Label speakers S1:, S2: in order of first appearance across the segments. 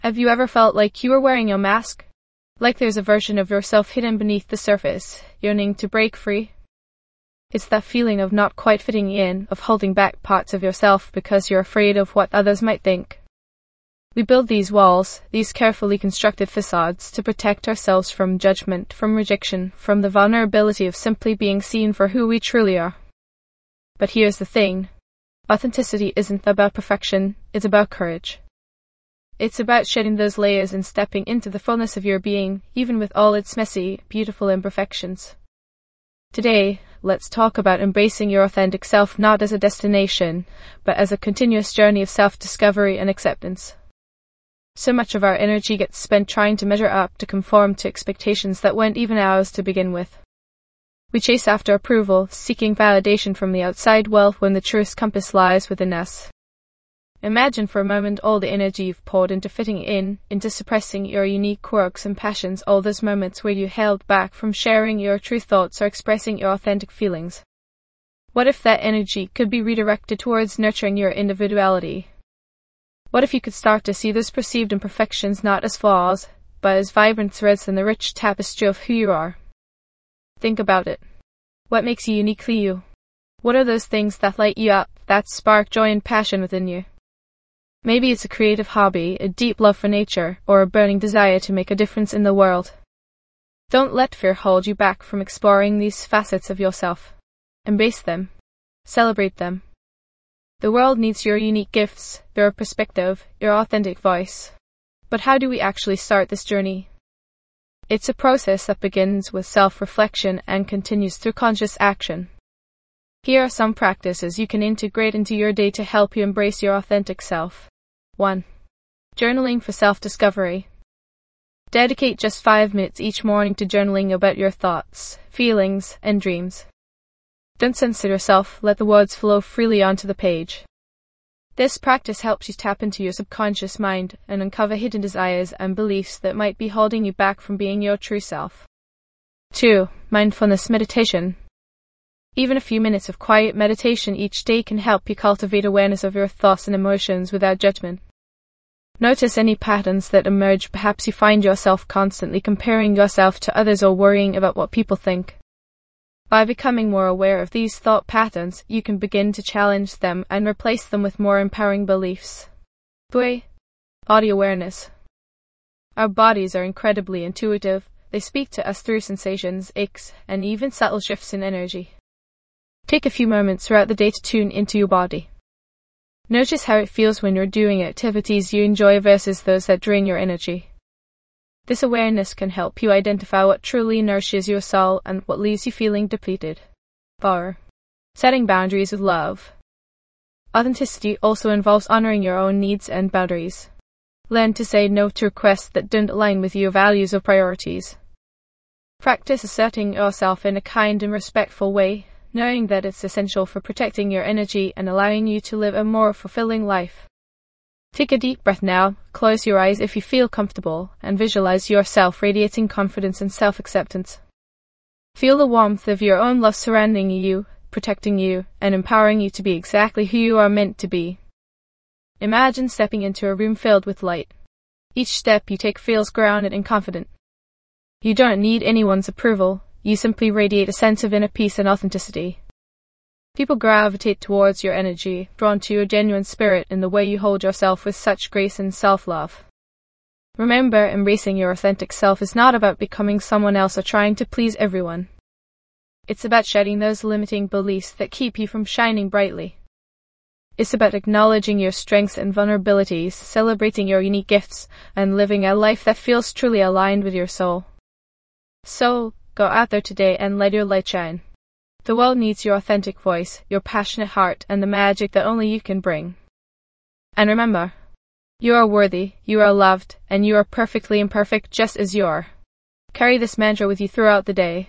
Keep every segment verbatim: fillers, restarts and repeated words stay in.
S1: Have you ever felt like you were wearing a mask? Like there's a version of yourself hidden beneath the surface, yearning to break free? It's that feeling of not quite fitting in, of holding back parts of yourself because you're afraid of what others might think. We build these walls, these carefully constructed facades, to protect ourselves from judgment, from rejection, from the vulnerability of simply being seen for who we truly are. But here's the thing. Authenticity isn't about perfection, it's about courage. It's about shedding those layers and stepping into the fullness of your being, even with all its messy, beautiful imperfections. Today, let's talk about embracing your authentic self not as a destination, but as a continuous journey of self-discovery and acceptance. So much of our energy gets spent trying to measure up, to conform to expectations that weren't even ours to begin with. We chase after approval, seeking validation from the outside world when the truest compass lies within us. Imagine for a moment all the energy you've poured into fitting in, into suppressing your unique quirks and passions, all those moments where you held back from sharing your true thoughts or expressing your authentic feelings. What if that energy could be redirected towards nurturing your individuality? What if you could start to see those perceived imperfections not as flaws, but as vibrant threads in the rich tapestry of who you are? Think about it. What makes you uniquely you? What are those things that light you up, that spark joy and passion within you? Maybe it's a creative hobby, a deep love for nature, or a burning desire to make a difference in the world. Don't let fear hold you back from exploring these facets of yourself. Embrace them. Celebrate them. The world needs your unique gifts, your perspective, your authentic voice. But how do we actually start this journey? It's a process that begins with self-reflection and continues through conscious action. Here are some practices you can integrate into your day to help you embrace your authentic self. one. Journaling for self-discovery. Dedicate just five minutes each morning to journaling about your thoughts, feelings, and dreams. Don't censor yourself, let the words flow freely onto the page. This practice helps you tap into your subconscious mind and uncover hidden desires and beliefs that might be holding you back from being your true self. two. Mindfulness meditation. Even a few minutes of quiet meditation each day can help you cultivate awareness of your thoughts and emotions without judgment. Notice any patterns that emerge. Perhaps you find yourself constantly comparing yourself to others or worrying about what people think. By becoming more aware of these thought patterns, you can begin to challenge them and replace them with more empowering beliefs. three. Body awareness. Our bodies are incredibly intuitive. They speak to us through sensations, aches, and even subtle shifts in energy. Take a few moments throughout the day to tune into your body. Notice how it feels when you're doing activities you enjoy versus those that drain your energy. This awareness can help you identify what truly nourishes your soul and what leaves you feeling depleted. four. Setting boundaries with love. Authenticity also involves honoring your own needs and boundaries. Learn to say no to requests that don't align with your values or priorities. Practice asserting yourself in a kind and respectful way, knowing that it's essential for protecting your energy and allowing you to live a more fulfilling life. Take a deep breath now, close your eyes if you feel comfortable, and visualize yourself radiating confidence and self-acceptance. Feel the warmth of your own love surrounding you, protecting you, and empowering you to be exactly who you are meant to be. Imagine stepping into a room filled with light. Each step you take feels grounded and confident. You don't need anyone's approval. You simply radiate a sense of inner peace and authenticity. People gravitate towards your energy, drawn to your genuine spirit in the way you hold yourself with such grace and self-love. Remember, embracing your authentic self is not about becoming someone else or trying to please everyone. It's about shedding those limiting beliefs that keep you from shining brightly. It's about acknowledging your strengths and vulnerabilities, celebrating your unique gifts, and living a life that feels truly aligned with your soul. So, go out there today and let your light shine. The world needs your authentic voice, your passionate heart, and the magic that only you can bring. And remember, you are worthy, you are loved, and you are perfectly imperfect just as you are. Carry this mantra with you throughout the day.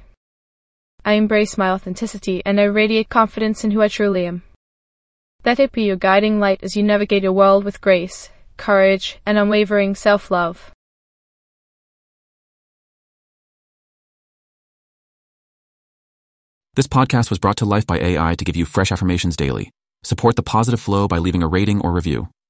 S1: I embrace my authenticity and I radiate confidence in who I truly am. Let it be your guiding light as you navigate your world with grace, courage, and unwavering self-love.
S2: This podcast was brought to life by A I to give you fresh affirmations daily. Support the positive flow by leaving a rating or review.